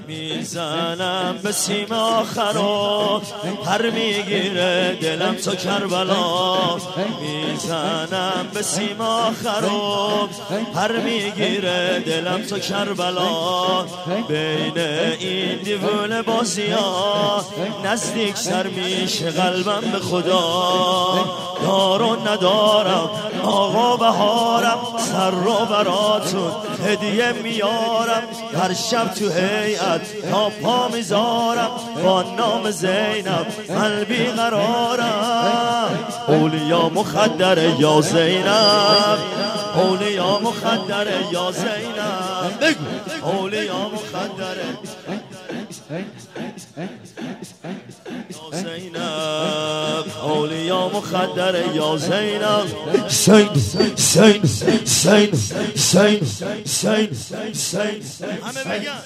میزنم به سیم آخر و پر میگیره دلم تو کربلا. میزنم به سیم آخر و پر میگیره دلم تو کربلا. بین این دیوونه بازی ها نزدیک سر میشه قلبم به خدا. دار و ندارم آقا بهارم، سر رو براتون هدیه میارم. هر شب تو هیئت تا پا میذارم، با نام زینب من بیقرارم. اولیا مخدره یا زینب، اولیا مخدره یا زینب، بگو اولیا مخدره یا زینب، اولیا مخدره یا زینب. سین سین سین سین سین سین همه بگن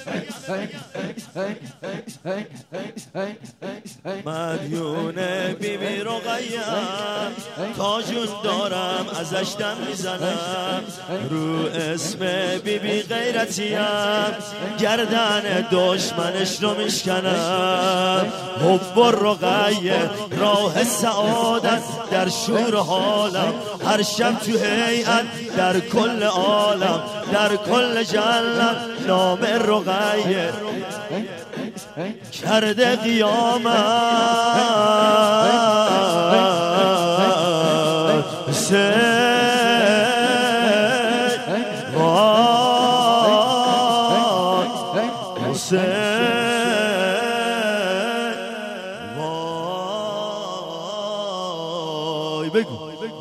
مدیون بیبی رقیه‌ام، تا جون دارم ازش دم میزنم. رو اسم بیبی غیرتیم، گردن دشمنش رو میشکنم. حب و رقیه راه سعادت، در شور حالم هر شب تو هیئت. در کل عالم در کل جنت نام رقیه کرده قیامت. حسین وای بگو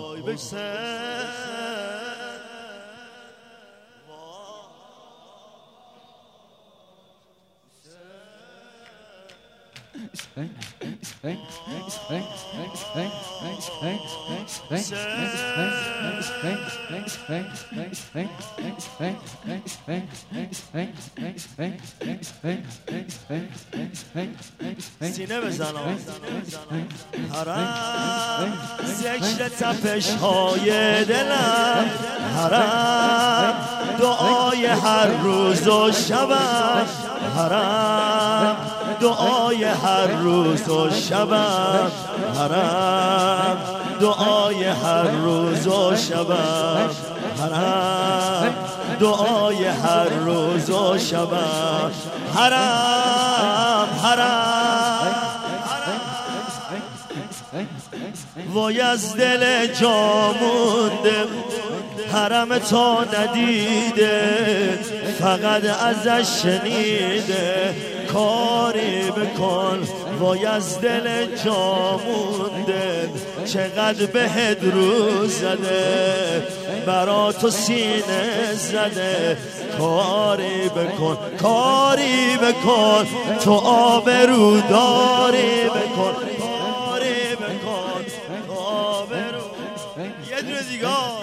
سینه بزنم. حرم ذکر تپش های دلم، حرم دعای هر روز و شبم، حرم دعای هر روز و شبم، حرم دعای هر روز و شبم، حرم دعای هر روز و شبم. حرم حرم وای از دل جا مونده، حرم تا ندیده فقط ازش شنیده. کاری بکن وای از دل جا مونده، چقدر بهت رو زده برا تو سینه زده. کاری بکن کاری بکن تو آبرو داری بکن، کاری بکن تو آبرو. یه دونه دیگار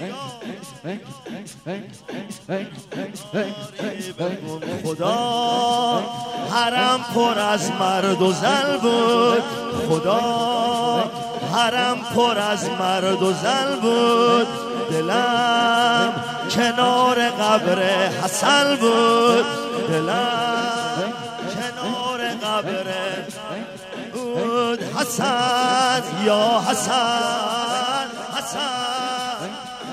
خدا حرم پر از مرد و زن بود، خدا حرم پر از مرد و زن بود. دلم کنار قبر حسن بود، دلم کنار قبر بود. حسن یا حسن حسن،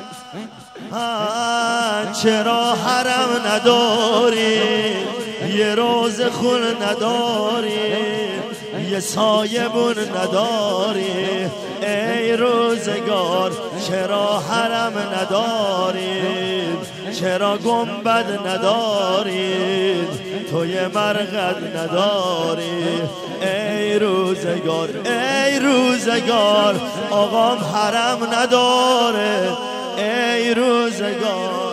چرا حرم نداری، یه روز خون نداری، یه سایبون نداری. ای روزگار چرا حرم ندارید، چرا گنبد ندارید، توی مرقد ندارید. ای روزگار ای روزگار آقام حرم نداره. ای روزگار